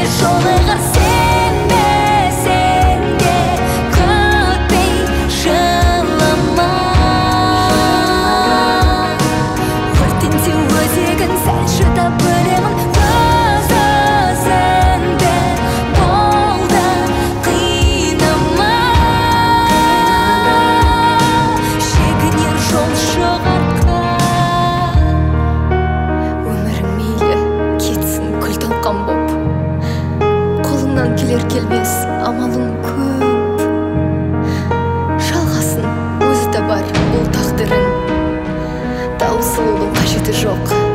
жолығар сенбесең де күтпей жылама. Өртенсе өзегін сәл шыдап білемін, өз өзіңді бол да қинама. Шегінер жол шығарқа, өмірің мейлі кетсін күл талқан боп, қолыңнан келер келмес амалың көп. Жалғасын өзі табар бұл тағдырың, таусылудың қажеті жоқ.